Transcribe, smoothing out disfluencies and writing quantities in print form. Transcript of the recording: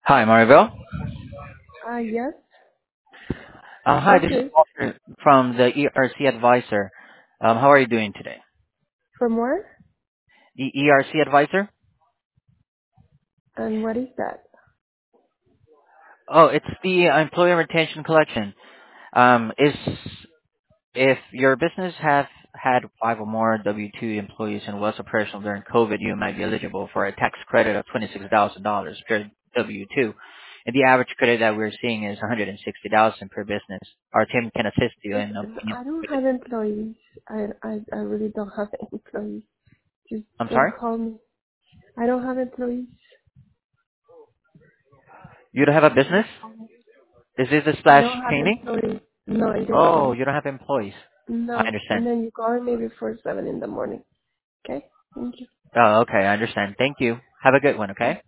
Hi, Maribel. Yes. Hi, Who's this is this? Walter from the ERC Advisor. How are you doing today? From where? The ERC Advisor? And what is that? Oh, it's the Employer Retention Collection. Is if your business have had five or more W-2 employees and was operational during COVID, you might be eligible for a tax credit of $26,000 per W-2. And the average credit that we're seeing is $160,000 per business. Our team can assist you in Listen, obtaining. I don't have employees. I really don't have employees. Just I'm don't sorry? call me. I don't have employees. You don't have a business? Don't call me. Is this a I slash don't have painting? employees. No, I don't. Oh, you don't have employees. I No. And understand. then you call me before 7 in the morning. Okay? Thank you. Oh, okay, I understand. Thank you. Have a good one, okay?